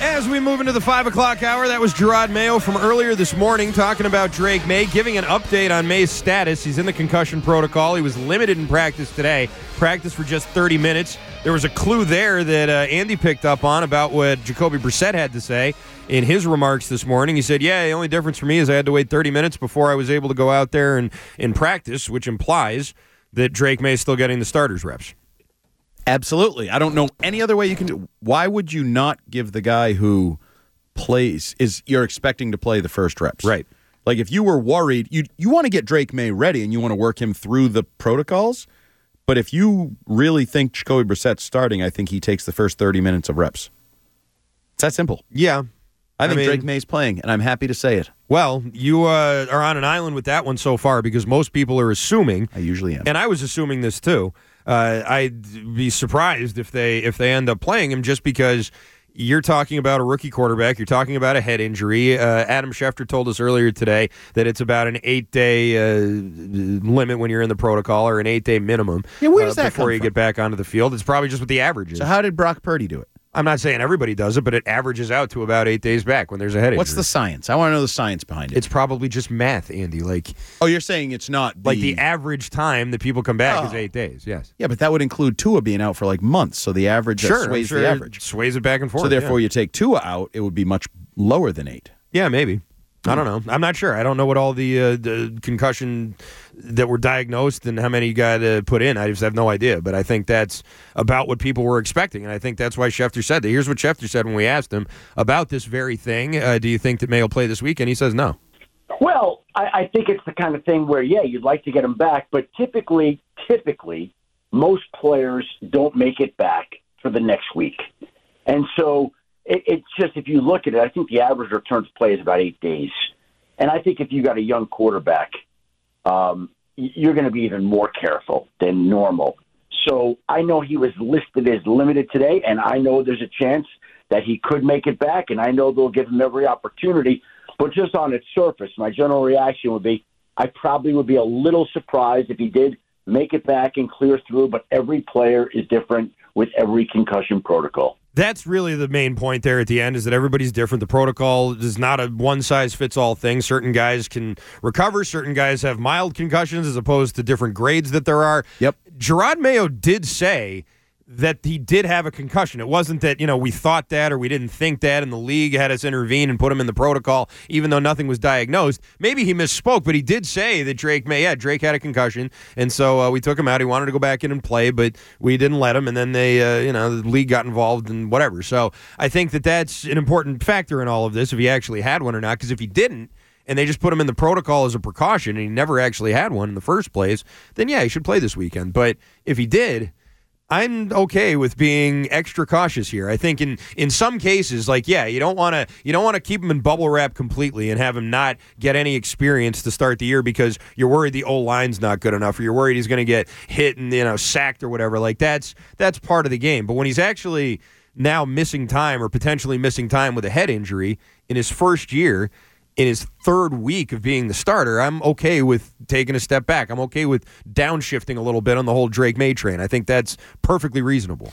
As we move into the 5 o'clock hour, that was Jerod Mayo from earlier this morning talking about Drake Maye, giving an update on Maye's status. He's in the concussion protocol. He was limited in practice today, practiced for just 30 minutes. There was a clue there that Andy picked up on about what Jacoby Brissett had to say in his remarks this morning. He said, the only difference for me is I had to wait 30 minutes before I was able to go out there and practice, which implies that Drake Maye is still getting the starters reps. Absolutely. I don't know any other way you can do. Why would you not give the guy who plays you're expecting to play the first reps? Right. Like if you were worried, you want to get Drake Maye ready and you want to work him through the protocols. But if you really think Jacoby Brissett's starting, I think he takes the first 30 minutes of reps. It's that simple. Yeah. I think Drake Maye's playing, and I'm happy to say it. Well, you are on an island with that one so far because most people are assuming. I usually am. And I was assuming this too. I'd be surprised if they end up playing him just because you're talking about a rookie quarterback. You're talking about a head injury. Adam Schefter told us earlier today that it's about an 8-day limit when you're in the protocol, or an 8-day minimum. Yeah, where does that before you come from? get back onto the field? It's probably just what the average is. So how did Brock Purdy do it? I'm not saying everybody does it, but it averages out to about 8 days back when there's a head injury. What's the science? I want to know the science behind it. It's probably just math, Andy. Oh, you're saying it's not the average time that people come back is 8 days, yes. Yeah, but that would include Tua being out for months, so the average sways the average. Sways it back and forth. So therefore, you take Tua out, it would be much lower than 8. Yeah, maybe. I don't know. I'm not sure. I don't know what all the concussion that were diagnosed and how many you got put in. I just have no idea. But I think that's about what people were expecting. And I think that's why Schefter said that. Here's what Schefter said when we asked him about this very thing. Do you think that Maye will play this week? And he says no. Well, I think it's the kind of thing where, you'd like to get him back. But typically, most players don't make it back for the next week. And so it's just, if you look at it, I think the average return to play is about 8 days. And I think if you got a young quarterback, you're going to be even more careful than normal. So I know he was listed as limited today, and I know there's a chance that he could make it back, and I know they'll give him every opportunity. But just on its surface, my general reaction would be I probably would be a little surprised if he did make it back and clear through, but every player is different with every concussion protocol. That's really the main point there at the end, is that everybody's different. The protocol is not a one-size-fits-all thing. Certain guys can recover. Certain guys have mild concussions as opposed to different grades that there are. Yep. Jerod Mayo did say that he did have a concussion. It wasn't that, we thought that or we didn't think that, and the league had us intervene and put him in the protocol even though nothing was diagnosed. Maybe he misspoke, but he did say that Drake had a concussion, and so we took him out. He wanted to go back in and play, but we didn't let him, and then they, the league got involved and whatever. So I think that that's an important factor in all of this, if he actually had one or not, because if he didn't, and they just put him in the protocol as a precaution, and he never actually had one in the first place, then he should play this weekend. But if he did, I'm okay with being extra cautious here. I think in some cases, you don't want to keep him in bubble wrap completely and have him not get any experience to start the year because you're worried the O-line's not good enough, or you're worried he's going to get hit and sacked or whatever. That's part of the game. But when he's actually now missing time or potentially missing time with a head injury in his first year, in his third week of being the starter, I'm okay with taking a step back. I'm okay with downshifting a little bit on the whole Drake Maye train. I think that's perfectly reasonable.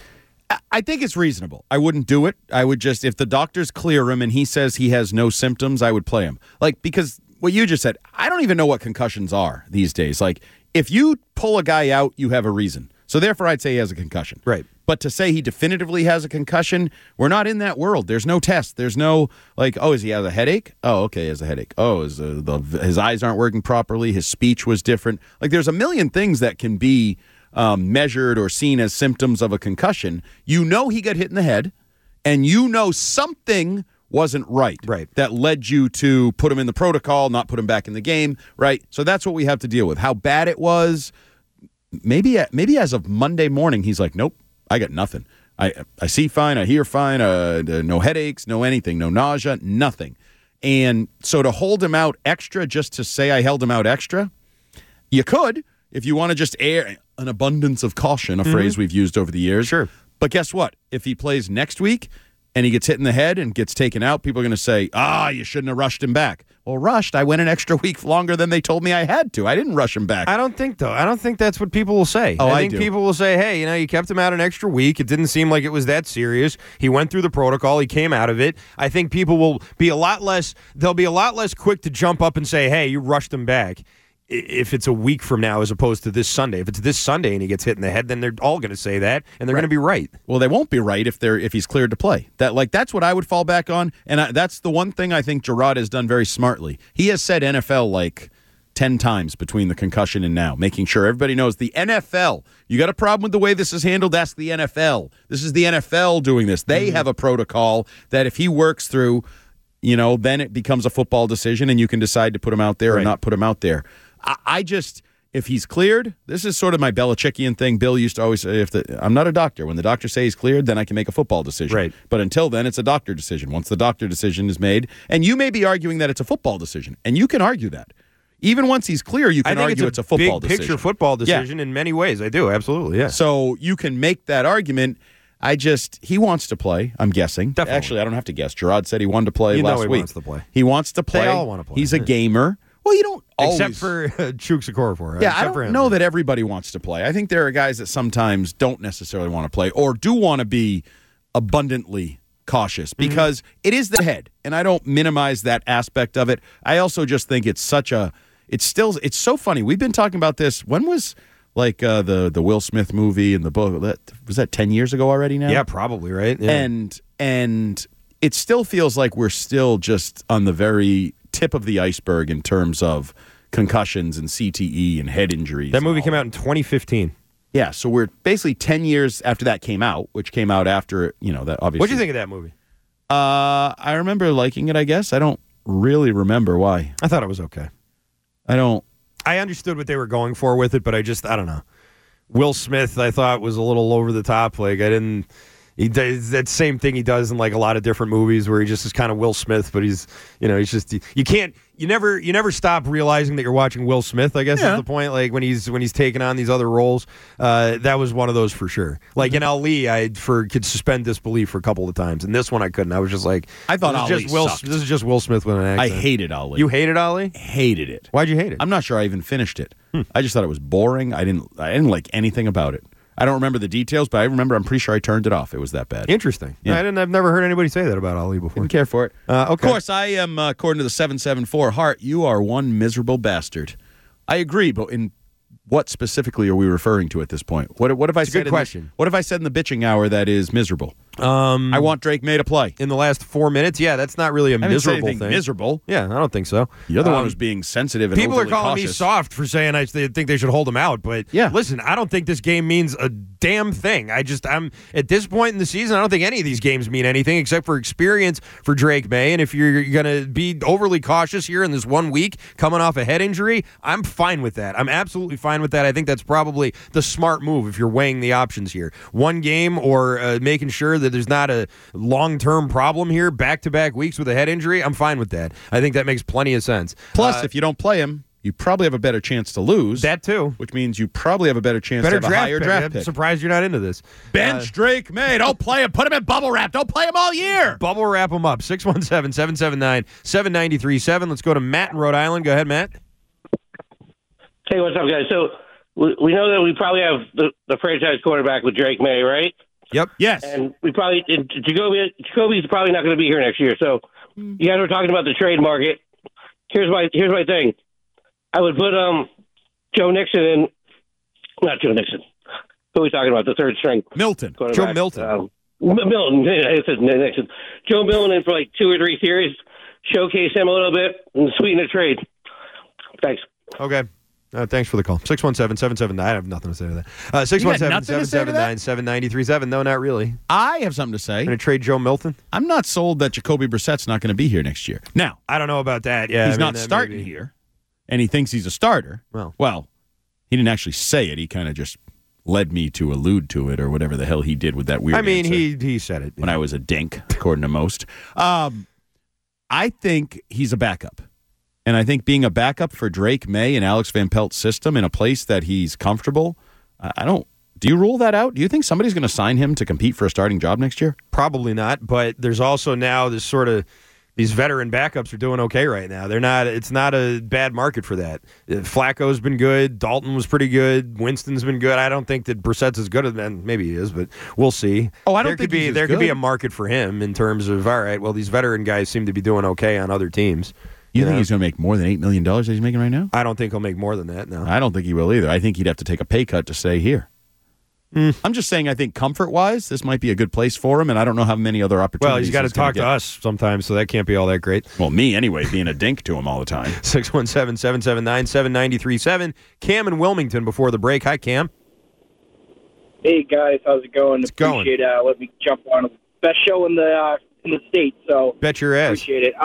I think it's reasonable. I wouldn't do it. I would just, if the doctors clear him and he says he has no symptoms, I would play him. Because what you just said, I don't even know what concussions are these days. If you pull a guy out, you have a reason. So therefore, I'd say he has a concussion. Right. But to say he definitively has a concussion, we're not in that world. There's no test. There's no, does he have a headache? Oh, okay, he has a headache. Oh, his eyes aren't working properly. His speech was different. There's a million things that can be measured or seen as symptoms of a concussion. He got hit in the head, and something wasn't right. That led you to put him in the protocol, not put him back in the game, right? So that's what we have to deal with. How bad it was, maybe as of Monday morning, he's like, nope. I got nothing. I see fine. I hear fine. No headaches, no anything, no nausea, nothing. And so to hold him out extra just to say I held him out extra, you could if you want to just air an abundance of caution, a phrase we've used over the years. Sure. But guess what? If he plays next week, and he gets hit in the head and gets taken out, people are going to say, you shouldn't have rushed him back. Well, rushed. I went an extra week longer than they told me I had to. I didn't rush him back. I don't think that's what people will say. Oh, I I think do. people will say, hey, you kept him out an extra week. It didn't seem like it was that serious. He went through the protocol. He came out of it. I think people will be they'll be a lot less quick to jump up and say, hey, you rushed him back, if it's a week from now as opposed to this Sunday. If it's this Sunday and he gets hit in the head, then they're all going to say that, and they're going to be right. Well, they won't be right if he's cleared to play. That's what I would fall back on, and that's the one thing I think Gerard has done very smartly. He has said NFL like 10 times between the concussion and now, making sure everybody knows the NFL. You got a problem with the way this is handled? Ask the NFL. This is the NFL doing this. They have a protocol that if he works through, then it becomes a football decision, and you can decide to put him out there or not put him out there. I just, if he's cleared, this is sort of my Belichickian thing. Bill used to always say, I'm not a doctor. When the doctor says he's cleared, then I can make a football decision. Right. But until then, it's a doctor decision. Once the doctor decision is made, and you may be arguing that it's a football decision, and you can argue that. Even once he's clear, you can argue it's a football big decision. Picture football decision in many ways. I do, absolutely, yeah. So you can make that argument. He wants to play, I'm guessing. Definitely. Actually, I don't have to guess. Gerard said he wanted to play last he week. wants to play. He wants to play. They all want to play. He's a gamer. Well, you don't always. Except for Chooks Okorafor. Yeah, I don't know that everybody wants to play. I think there are guys that sometimes don't necessarily want to play or do want to be abundantly cautious because it is the head, and I don't minimize that aspect of it. I also just think it's so funny. We've been talking about this. When was the Will Smith movie and the book? Was that 10 years ago already now? Yeah, probably, right? Yeah. And it still feels like we're still just on the very tip of the iceberg in terms of concussions and CTE and head injuries. That movie came out in 2015. Yeah, so we're basically 10 years after that came out, which came out after, that obviously. What do you think of that movie? I remember liking it, I guess. I don't really remember why. I thought it was okay. I understood what they were going for with it, but I don't know. Will Smith, I thought, was a little over the top. He does that same thing he does in a lot of different movies where he just is kind of Will Smith, but he's you never stop realizing that you're watching Will Smith, I guess is the point. When he's taking on these other roles, that was one of those for sure. In Ali, I could suspend disbelief for a couple of times, and this one I couldn't. I was just like, I thought Ali sucked. This is just Will Smith with an accent. I hated Ali. You hated Ali? Hated it. Why'd you hate it? I'm not sure I even finished it. I just thought it was boring. I didn't like anything about it. I don't remember the details, but I'm pretty sure I turned it off. It was that bad. Interesting. Yeah. I've never heard anybody say that about Ali before. Didn't care for it. Okay. Of course, I am, according to the 774, Hart, you are one miserable bastard. I agree, but in what specifically are we referring to at this point? What have I said? Good question. What have I said in the bitching hour that is miserable? I want Drake May to play. In the last 4 minutes? Yeah, that's not really a miserable thing. Miserable. Yeah, I don't think so. You're the one who's being sensitive and people are overly calling me cautious. soft for saying they think they should hold him out, but listen, I don't think this game means a damn thing. I'm at this point in the season, I don't think any of these games mean anything except for experience for Drake May. And if you're going to be overly cautious here in this 1 week coming off a head injury, I'm fine with that. I'm absolutely fine with that. I think that's probably the smart move if you're weighing the options here. One game or making sure that there's not a long-term problem here, back-to-back weeks with a head injury, I'm fine with that. I think that makes plenty of sense. Plus, if you don't play him, you probably have a better chance to lose. That too. Which means you probably have a better chance to have a higher draft pick. I'm surprised you're not into this. Bench Drake May. Don't play him. Put him in bubble wrap. Don't play him all year. Bubble wrap him up. 617-779-7937. Let's go to Matt in Rhode Island. Go ahead, Matt. Hey, what's up, guys? So we know that we probably have the franchise quarterback with Drake May, right? Yep. Yes. And we probably Jacoby's probably not going to be here next year. So you guys were talking about the trade market. Here's my thing. I would put Joe Nixon in. Not Joe Nixon. Who are we talking about? The third string. Milton. Joe Milton. Milton. I said Nixon. Joe Milton in for 2 or 3 series. Showcase him a little bit and sweeten the trade. Thanks. Okay. Thanks for the call. 617-779. I have nothing to say to that. 617-779-7937. No, not really. I have something to say. Going to trade Joe Milton? I'm not sold that Jacoby Brissett's not going to be here next year. Now, I don't know about that. Yeah, he's not starting here, and he thinks he's a starter. Well, he didn't actually say it. He kind of just led me to allude to it or whatever the hell he did with that weird answer. he said it. When I was a dink, according to most. I think he's a backup. And I think being a backup for Drake May and Alex Van Pelt's system in a place that he's comfortable, I don't Do you rule that out? Do you think somebody's going to sign him to compete for a starting job next year? Probably not, but there's also now this sort of these veteran backups are doing okay right now. They're not. It's not a bad market for that. Flacco's been good. Dalton was pretty good. Winston's been good. I don't think that Brissett's as good as them. Maybe he is, but we'll see. Oh, I don't think there could be a market for him in terms of, all right, well, these veteran guys seem to be doing okay on other teams. You think he's going to make more than $8 million that he's making right now? I don't think he'll make more than that, no. I don't think he will either. I think he'd have to take a pay cut to stay here. I'm just saying, I think comfort-wise, this might be a good place for him, and I don't know how many other opportunities. Well, he's got to talk to us sometimes, so that can't be all that great. Well, me anyway, being a dink to him all the time. 617-779-7937. Cam in Wilmington before the break. Hi, Cam. Hey guys, how's it going? Appreciate let me jump on. Best show in the state, so bet your ass. Appreciate it.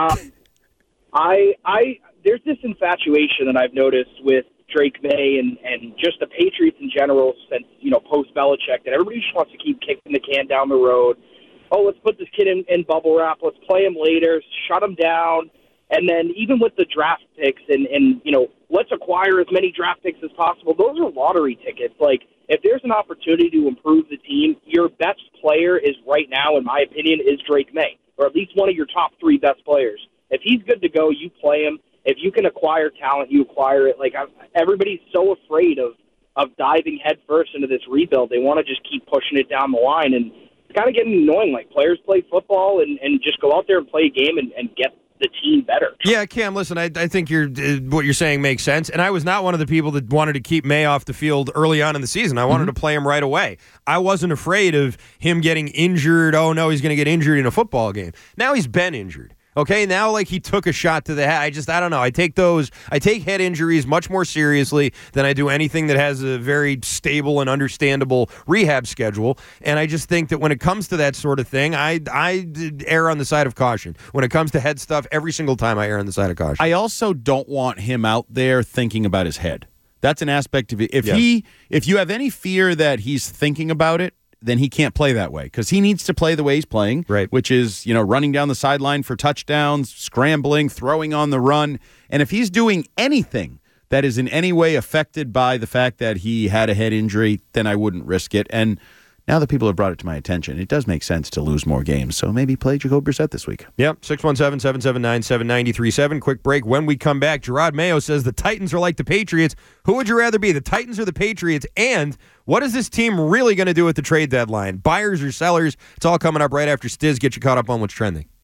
There's this infatuation that I've noticed with Drake May and just the Patriots in general since, post Belichick, that everybody just wants to keep kicking the can down the road. Oh, let's put this kid in bubble wrap. Let's play him later. Shut him down. And then even with the draft picks and let's acquire as many draft picks as possible. Those are lottery tickets. Like, if there's an opportunity to improve the team, your best player is right now, in my opinion, is Drake May, or at least one of your top 3 best players. If he's good to go, you play him. If you can acquire talent, you acquire it. Like, everybody's so afraid of diving headfirst into this rebuild. They want to just keep pushing it down the line, and it's kind of getting annoying. Like, players play football and just go out there and play a game and get the team better. Yeah, Cam, listen, I think what you're saying makes sense, and I was not one of the people that wanted to keep May off the field early on in the season. I wanted to play him right away. I wasn't afraid of him getting injured. Oh, no, he's going to get injured in a football game. Now he's been injured. Okay, now like he took a shot to the head. I don't know. I take head injuries much more seriously than I do anything that has a very stable and understandable rehab schedule. And I just think that when it comes to that sort of thing, I err on the side of caution. When it comes to head stuff, every single time I err on the side of caution. I also don't want him out there thinking about his head. That's an aspect of it. If you have any fear that he's thinking about it, then he can't play that way because he needs to play the way he's playing, right? Which is, running down the sideline for touchdowns, scrambling, throwing on the run. And if he's doing anything that is in any way affected by the fact that he had a head injury, then I wouldn't risk it. And now that people have brought it to my attention, it does make sense to lose more games. So maybe play Jacoby Brissett this week. Yep, 617-779-7937. Quick break. When we come back, Gerard Mayo says the Titans are like the Patriots. Who would you rather be, the Titans or the Patriots? And what is this team really going to do at the trade deadline? Buyers or sellers? It's all coming up right after Stiz. Get you caught up on what's trending.